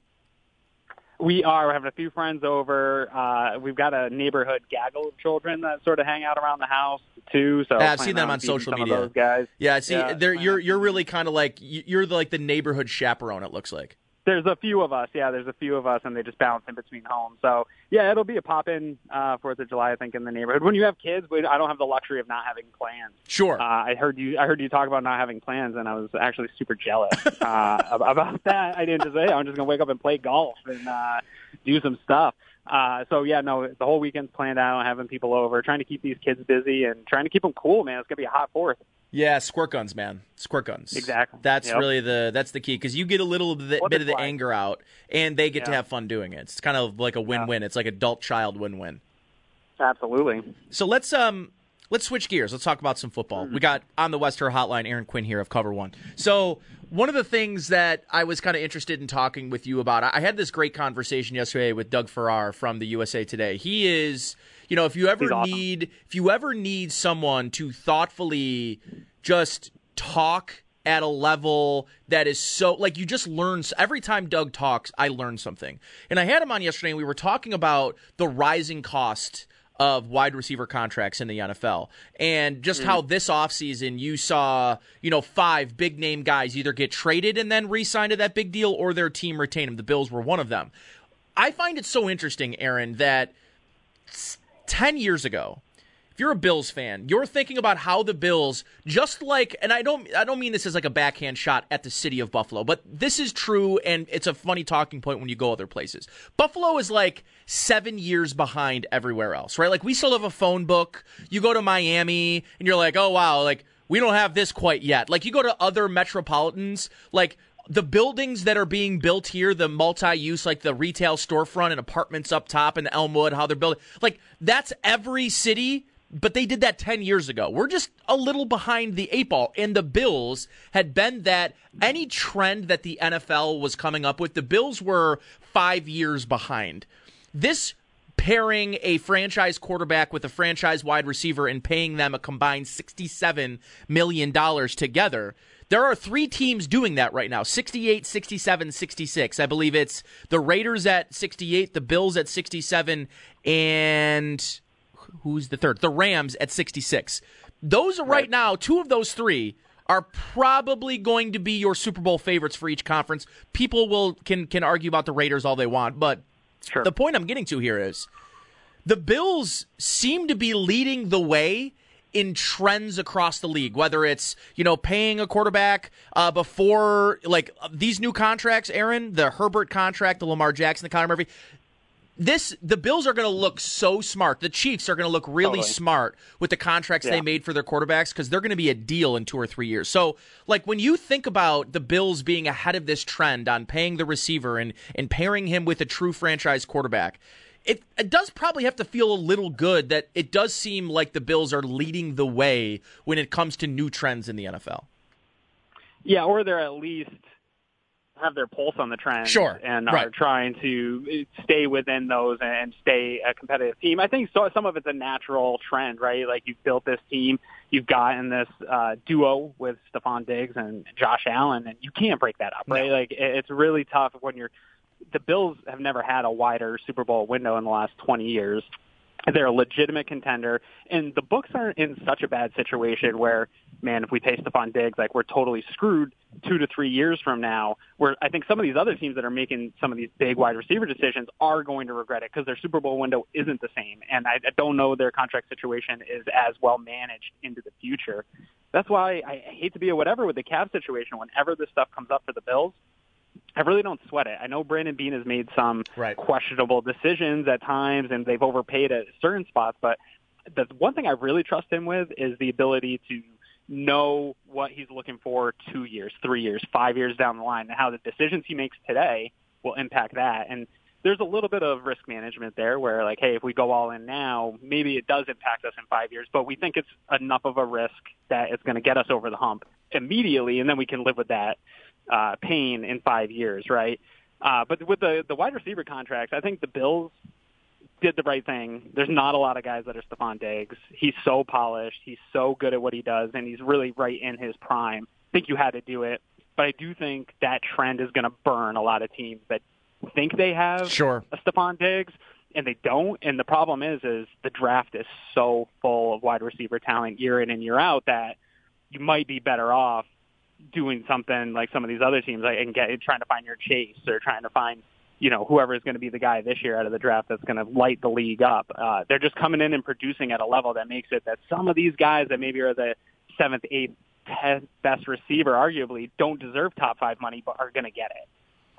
We are. We're having a few friends over. We've got a neighborhood gaggle of children that sort of hang out around the house too. So I've seen them on social media. Those guys. Yeah, you're really kind of like you're like the neighborhood chaperone. It looks like. There's a few of us. Yeah, there's a few of us, and they just bounce in between homes. So yeah, it'll be a pop-in 4th of July, I think, in the neighborhood. When you have kids, I don't have the luxury of not having plans. Sure. I heard you talk about not having plans, and I was actually super jealous about that. I didn't just say I'm just gonna wake up and play golf and do some stuff. So yeah, no, the whole weekend's planned out, having people over, trying to keep these kids busy and trying to keep them cool, man. It's gonna be a hot 4th. Yeah, squirt guns, man. Squirt guns. Exactly. That's really that's the key because you get a little bit of the anger out, and they get to have fun doing it. It's kind of like a win-win. It's like adult-child win-win. Absolutely. So let's let's switch gears. Let's talk about some football. We got on the West Her Hotline, Aaron Quinn here of Cover One. So one of the things that I was kind of interested in talking with you about, I had this great conversation yesterday with Doug Farrar from the USA Today. He is, if you ever need someone to thoughtfully just talk at a level that is so, like, you just learn. Every time Doug talks, I learn something. And I had him on yesterday, and we were talking about the rising cost of wide receiver contracts in the NFL and just how this offseason you saw, 5 big-name guys either get traded and then re-signed to that big deal or their team retain them. The Bills were one of them. I find it so interesting, Aaron, that 10 years ago, if you're a Bills fan, you're thinking about how the Bills, just like, and I don't mean this as like a backhand shot at the city of Buffalo, but this is true, and it's a funny talking point when you go other places. Buffalo is like 7 years behind everywhere else, right? Like, we still have a phone book. You go to Miami, and you're like, oh, wow, like, we don't have this quite yet. Like, you go to other metropolitans, like, the buildings that are being built here, the multi-use, like the retail storefront and apartments up top in Elmwood, how they're building, like, that's every city. But they did that 10 years ago. We're just a little behind the 8 ball. And the Bills had been that any trend that the NFL was coming up with, the Bills were 5 years behind. This pairing a franchise quarterback with a franchise wide receiver and paying them a combined $67 million together. There are 3 teams doing that right now, 68, 67, 66. I believe it's the Raiders at 68, the Bills at 67, and who's the third? The Rams at 66. Those are right now, 2 of those 3 are probably going to be your Super Bowl favorites for each conference. People can argue about the Raiders all they want, but the point I'm getting to here is the Bills seem to be leading the way in trends across the league, whether it's, paying a quarterback before, like, these new contracts, Aaron, the Herbert contract, the Lamar Jackson, the Connor Murphy. The Bills are going to look so smart. The Chiefs are going to look really smart with the contracts they made for their quarterbacks because they're going to be a deal in 2 or 3 years. So, like, when you think about the Bills being ahead of this trend on paying the receiver and pairing him with a true franchise quarterback, it does probably have to feel a little good that it does seem like the Bills are leading the way when it comes to new trends in the NFL. Yeah, or they're at least have their pulse on the trend and are trying to stay within those and stay a competitive team. I think some of it's a natural trend, right? Like, you've built this team, you've gotten this duo with Stephon Diggs and Josh Allen, and you can't break that up, right? Like, it's really tough when the Bills have never had a wider Super Bowl window in the last 20 years. They're a legitimate contender, and the books aren't in such a bad situation where, man, if we pay Stephon Diggs, like, we're totally screwed 2 to 3 years from now, where I think some of these other teams that are making some of these big wide receiver decisions are going to regret it because their Super Bowl window isn't the same, and I don't know their contract situation is as well managed into the future. That's why I hate to be a whatever with the cap situation. Whenever this stuff comes up for the Bills, I really don't sweat it. I know Brandon Beane has made some questionable decisions at times, and they've overpaid at certain spots, but the one thing I really trust him with is the ability to know what he's looking for 2 years, 3 years, 5 years down the line, and how the decisions he makes today will impact that. And there's a little bit of risk management there where, like, hey, if we go all in now, maybe it does impact us in 5 years, but we think it's enough of a risk that it's going to get us over the hump immediately, and then we can live with that pain in 5 years, right? But with the wide receiver contracts, I think the Bills did the right thing. There's not a lot of guys that are Stephon Diggs. He's so polished. He's so good at what he does, and he's really right in his prime. I think you had to do it, but I do think that trend is going to burn a lot of teams that think they have a Stephon Diggs, and they don't. And the problem is the draft is so full of wide receiver talent year in and year out that you might be better off doing something like some of these other teams, like, and trying to find your Chase or trying to find, whoever is going to be the guy this year out of the draft that's going to light the league up. They're just coming in and producing at a level that makes it that some of these guys that maybe are the 7th, 8th, 10th best receiver, arguably, don't deserve top 5 money, but are going to get it.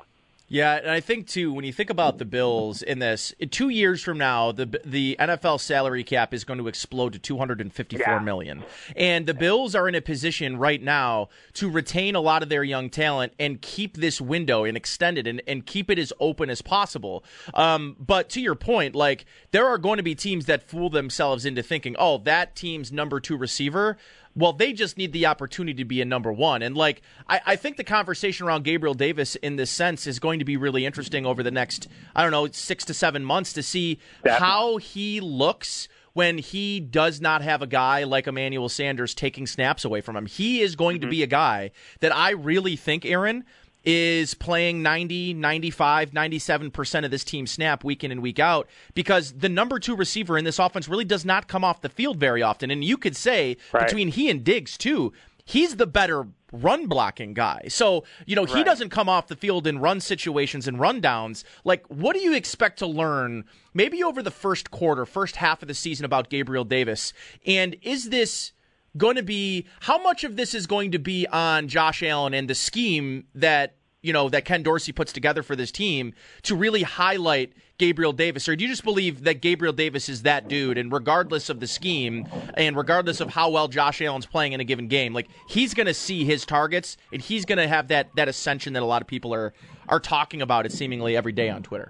Yeah, and I think, too, when you think about the Bills in this, 2 years from now, the NFL salary cap is going to explode to $254 million. And the Bills are in a position right now to retain a lot of their young talent and keep this window and extend it and keep it as open as possible. But to your point, like, there are going to be teams that fool themselves into thinking, oh, that team's number 2 receiver, well, they just need the opportunity to be a number 1. And, like, I think the conversation around Gabriel Davis in this sense is going to be really interesting over the next, 6 to 7 months to see how he looks when he does not have a guy like Emmanuel Sanders taking snaps away from him. He is going to be a guy that I really think, Aaron, is playing 90, 95, 97% of this team's snap week in and week out, because the number 2 receiver in this offense really does not come off the field very often. And you could say between he and Diggs, too, he's the better run blocking guy. So, he doesn't come off the field in run situations and run downs. Like, what do you expect to learn maybe over the first half of the season about Gabriel Davis? And is this going to be, how much of this is going to be on Josh Allen and the scheme that Ken Dorsey puts together for this team to really highlight Gabriel Davis? Or do you just believe that Gabriel Davis is that dude, and regardless of the scheme and regardless of how well Josh Allen's playing in a given game, like, he's going to see his targets and he's going to have that ascension that a lot of people are talking about it seemingly every day on Twitter?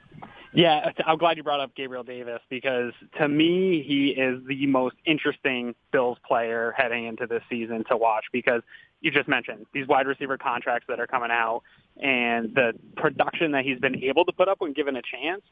Yeah, I'm glad you brought up Gabriel Davis, because to me, he is the most interesting Bills player heading into this season to watch, because you just mentioned these wide receiver contracts that are coming out and the production that he's been able to put up when given a chance.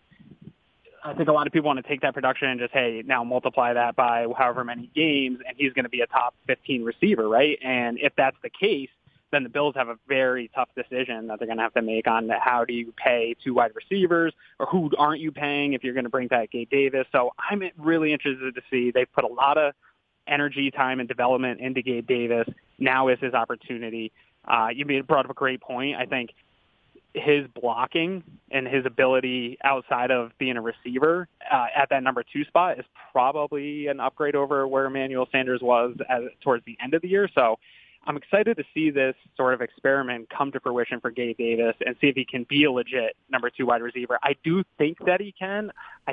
I think a lot of people want to take that production and just, hey, now multiply that by however many games, and he's going to be a top 15 receiver, right? And if that's the case, then the Bills have a very tough decision that they're going to have to make on how do you pay 2 wide receivers, or who aren't you paying if you're going to bring back Gabe Davis. So I'm really interested to see. They've put a lot of energy, time, and development into Gabe Davis. Now is his opportunity. You brought up a great point. I think his blocking and his ability outside of being a receiver at that number 2 spot is probably an upgrade over where Emmanuel Sanders was towards the end of the year. So I'm excited to see this sort of experiment come to fruition for Gabe Davis and see if he can be a legit number 2 wide receiver. I do think that he can.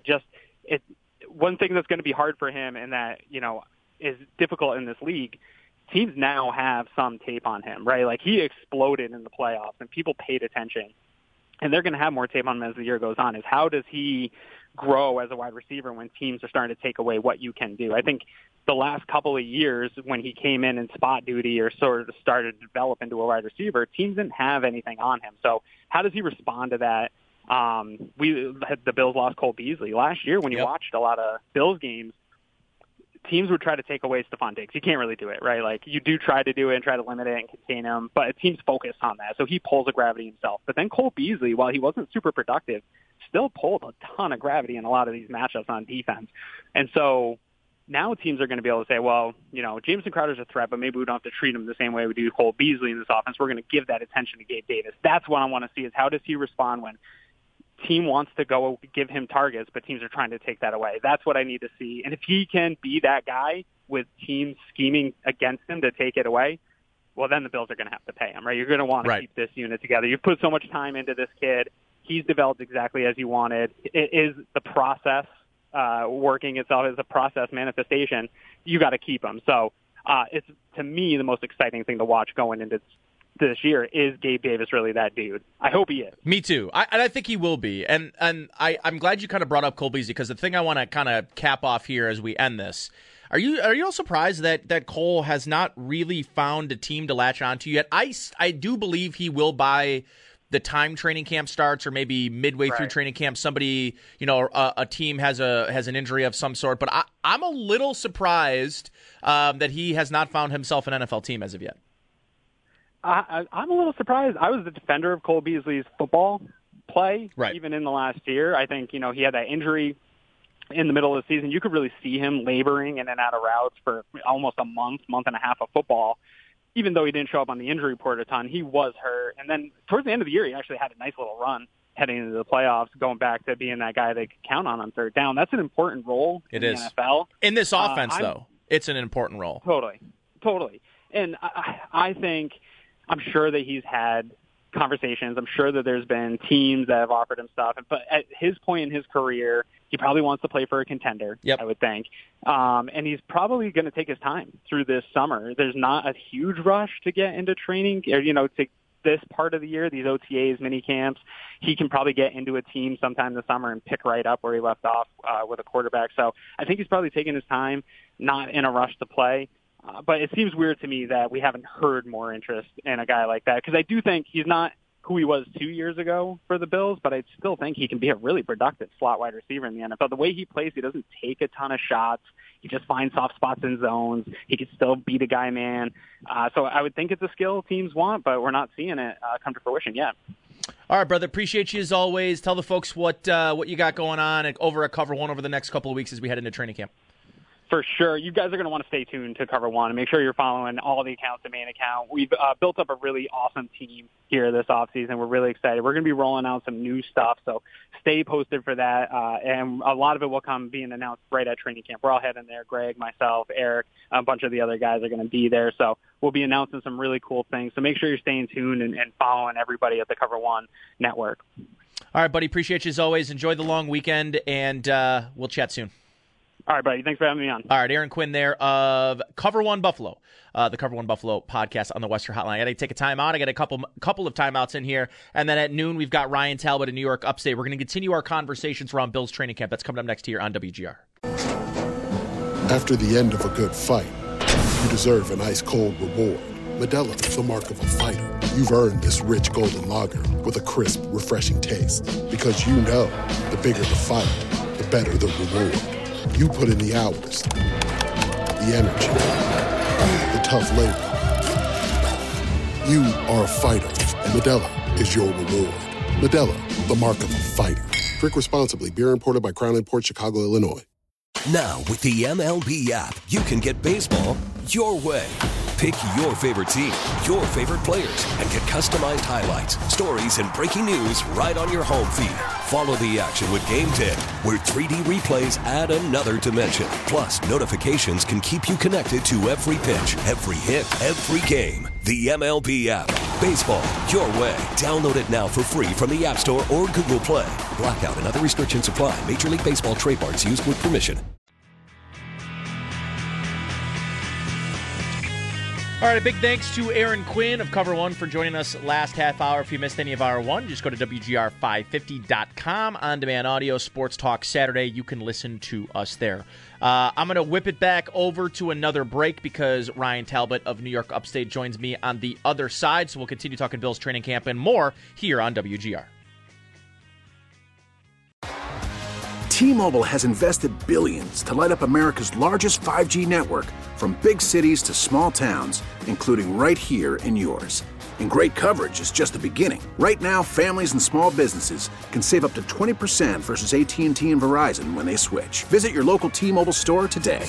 One thing that's going to be hard for him, and that, is difficult in this league, teams now have some tape on him, right? Like, he exploded in the playoffs and people paid attention, and they're going to have more tape on him as the year goes on, is how does he grow as a wide receiver when teams are starting to take away what you can do? I think the last couple of years when he came in spot duty or sort of started to develop into a wide receiver, teams didn't have anything on him. So how does he respond to that? The Bills lost Cole Beasley last year. When you watched a lot of Bills games, teams would try to take away Stephon Diggs. You can't really do it, right? Like, you do try to do it and try to limit it and contain him, but teams focus on that. So he pulls the gravity himself. But then Cole Beasley, while he wasn't super productive, still pulled a ton of gravity in a lot of these matchups on defense. And so now teams are going to be able to say, well, Jameson Crowder's a threat, but maybe we don't have to treat him the same way we do Cole Beasley in this offense. We're going to give that attention to Gabe Davis. That's what I want to see, is how does he respond when team wants to go give him targets, but teams are trying to take that away. That's what I need to see. And if he can be that guy with teams scheming against him to take it away, well, then the Bills are going to have to pay him, right? You're going to want to keep this unit together. You've put so much time into this kid. He's developed exactly as you wanted. It is the process working itself as a process manifestation. You got to keep him. So it's, to me, the most exciting thing to watch going into this year. Is Gabe Davis really that dude? I hope he is. Me too. I think he will be. And I'm glad you kind of brought up Cole Beasley, because the thing I want to kind of cap off here as we end this, are you all surprised that Cole has not really found a team to latch onto yet? I do believe he will by the time training camp starts, or maybe midway through training camp, somebody, a team has an injury of some sort. But I'm a little surprised that he has not found himself an NFL team as of yet. I'm a little surprised. I was the defender of Cole Beasley's football play, even in the last year. I think, he had that injury in the middle of the season. You could really see him laboring in and out of routes for almost a month and a half of football. Even though he didn't show up on the injury report a ton, he was hurt. And then towards the end of the year, he actually had a nice little run heading into the playoffs, going back to being that guy they could count on third down. That's an important role in the NFL. In this offense, though, it's an important role. Totally. And I think, I'm sure that he's had conversations. I'm sure that there's been teams that have offered him stuff. But at his point in his career, he probably wants to play for a contender, I would think. And he's probably going to take his time through this summer. There's not a huge rush to get into training, or, to this part of the year, these OTAs, mini camps. He can probably get into a team sometime this summer and pick right up where he left off with a quarterback. So I think he's probably taking his time, not in a rush to play. But it seems weird to me that we haven't heard more interest in a guy like that, because I do think he's not who he was 2 years ago for the Bills, but I still think he can be a really productive slot wide receiver in the NFL. The way he plays, he doesn't take a ton of shots. He just finds soft spots in zones. He can still beat a guy, man. So I would think it's a skill teams want, but we're not seeing it come to fruition yet. All right, brother. Appreciate you as always. Tell the folks what you got going on over at Cover One over the next couple of weeks as we head into training camp. For sure. You guys are going to want to stay tuned to Cover One and make sure you're following all the accounts, the main account. We've built up a really awesome team here this offseason. We're really excited. We're going to be rolling out some new stuff, so stay posted for that. And a lot of it will come being announced right at training camp. We're all heading there. Greg, myself, Eric, a bunch of the other guys are going to be there. So we'll be announcing some really cool things. So make sure you're staying tuned and following everybody at the Cover One network. All right, buddy. Appreciate you as always. Enjoy the long weekend, and we'll chat soon. All right, buddy. Thanks for having me on. All right, Aaron Quinn there of Cover One Buffalo, the Cover One Buffalo podcast on the Western Hotline. I got to take a time out. I got a couple of timeouts in here. And then at noon, we've got Ryan Talbot in New York Upstate. We're going to continue our conversations around Bills training camp. That's coming up next here on WGR. After the end of a good fight, you deserve an ice-cold reward. Modelo is the mark of a fighter. You've earned this rich golden lager with a crisp, refreshing taste. Because you know, the bigger the fight, the better the reward. You put in the hours, the energy, the tough labor. You are a fighter, and Modelo is your reward. Modelo, the mark of a fighter. Drink responsibly. Beer imported by Crown Imports, Chicago, Illinois. Now, with the MLB app, you can get baseball your way. Pick your favorite team, your favorite players, and get customized highlights, stories, and breaking news right on your home feed. Follow the action with Game 10, where 3D replays add another dimension. Plus, notifications can keep you connected to every pitch, every hit, every game. The MLB app. Baseball your way. Download it now for free from the App Store or Google Play. Blackout and other restrictions apply. Major League Baseball trademarks used with permission. All right, a big thanks to Aaron Quinn of Cover One for joining us last half hour. If you missed any of our one, just go to WGR550.com. On-demand audio, Sports Talk Saturday. You can listen to us there. I'm going to whip it back over to another break because Ryan Talbot of New York Upstate joins me on the other side. So we'll continue talking Bills training camp and more here on WGR. T-Mobile has invested billions to light up America's largest 5G network, from big cities to small towns, including right here in yours. And great coverage is just the beginning. Right now, families and small businesses can save up to 20% versus AT&T and Verizon when they switch. Visit your local T-Mobile store today.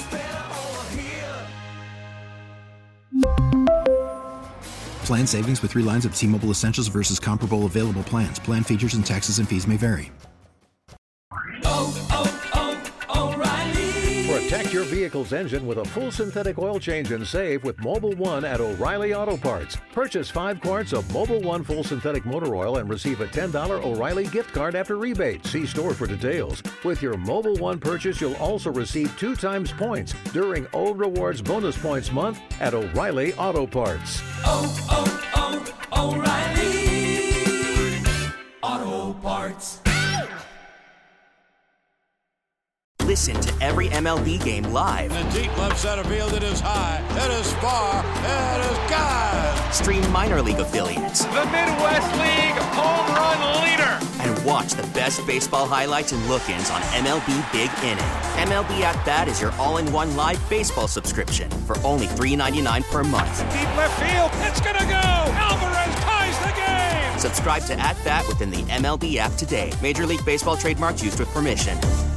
Plan savings with 3 lines of T-Mobile Essentials versus comparable available plans. Plan features and taxes and fees may vary. Protect your vehicle's engine with a full synthetic oil change and save with Mobil 1 at O'Reilly Auto Parts. Purchase 5 quarts of Mobil 1 full synthetic motor oil and receive a $10 O'Reilly gift card after rebate. See store for details. With your Mobil 1 purchase, you'll also receive 2 times points during O Rewards Bonus Points Month at O'Reilly Auto Parts. O'Reilly Auto Parts. Listen to every MLB game live. In the deep left center field, it is high, it is far, it is gone. Stream minor league affiliates. The Midwest League home run leader. And watch the best baseball highlights and look-ins on MLB Big Inning. MLB At Bat is your all-in-one live baseball subscription for only $3.99 per month. Deep left field, it's gonna go. Alvarez ties the game. Subscribe to At Bat within the MLB app today. Major League Baseball trademarks used with permission.